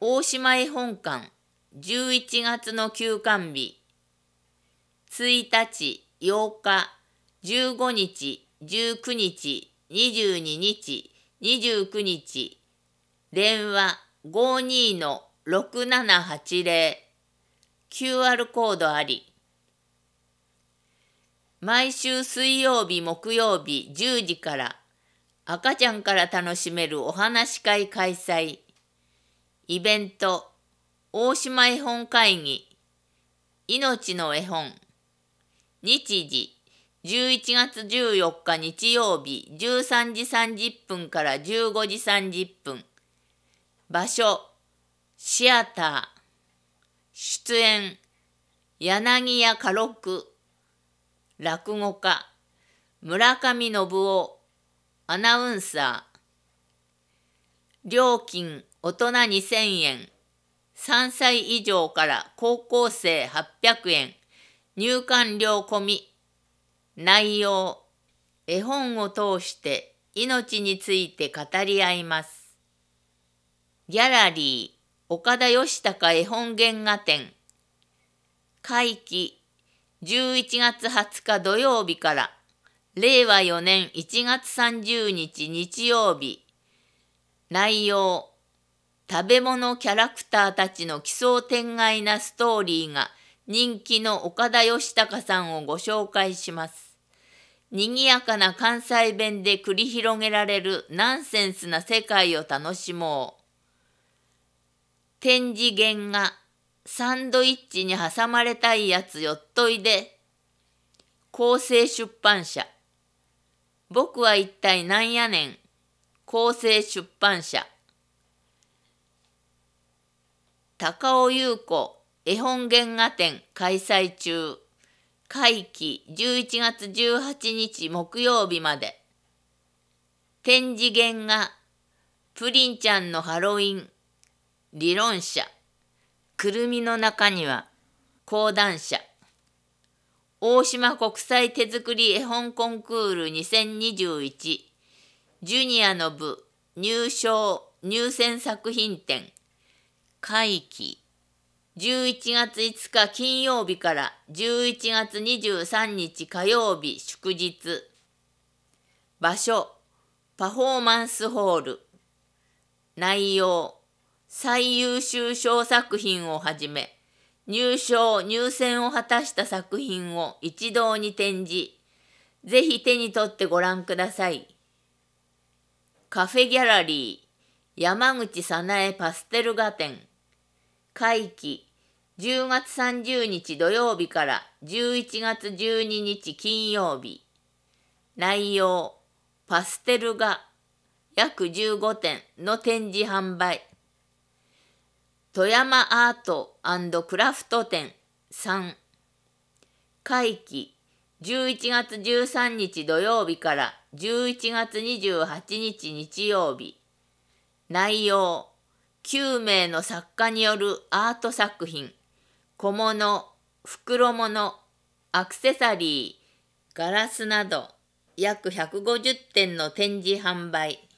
大島絵本館11月の休館日1日、8日、15日、19日、22日、29日、電話 52-6780 QR コードあり。毎週水曜日、木曜日10時から赤ちゃんから楽しめるお話し会開催。イベント、大島絵本会議、命の絵本。日時、11月14日日曜日13時30分から15時30分。場所、シアター。出演、柳家家六。落語家、村上信夫。アナウンサー。料金、大人2000円。3歳以上から高校生800円。入館料込み。内容、絵本を通して命について語り合います。ギャラリー、岡田義孝絵本原画展。会期、11月20日土曜日から令和4年1月30日日曜日。内容、食べ物キャラクターたちの奇想天外なストーリーが人気の岡田義孝さんをご紹介します。賑やかな関西弁で繰り広げられるナンセンスな世界を楽しもう。展示原画、サンドイッチに挟まれたいやつよっといで。厚生出版社。僕は一体なんやねん。厚生出版社。高尾優子絵本原画展開催中。会期11月18日木曜日まで。展示原画、プリンちゃんのハロウィン。理論者。くるみの中には講談社。大島国際手作り絵本コンクール2021ジュニアの部入選作品展。会期11月5日金曜日から11月23日火曜日祝日。場所、パフォーマンスホール。内容、最優秀賞作品をはじめ、入選を果たした作品を一堂に展示。ぜひ手に取ってご覧ください。カフェギャラリー、山口早苗パステル画展。会期、10月30日土曜日から11月12日金曜日。内容、パステル画、約15点の展示販売。富山アート&クラフト展3。会期、11月13日土曜日から11月28日日曜日。内容、9名の作家によるアート作品、小物、袋物、アクセサリー、ガラスなど約150点の展示販売。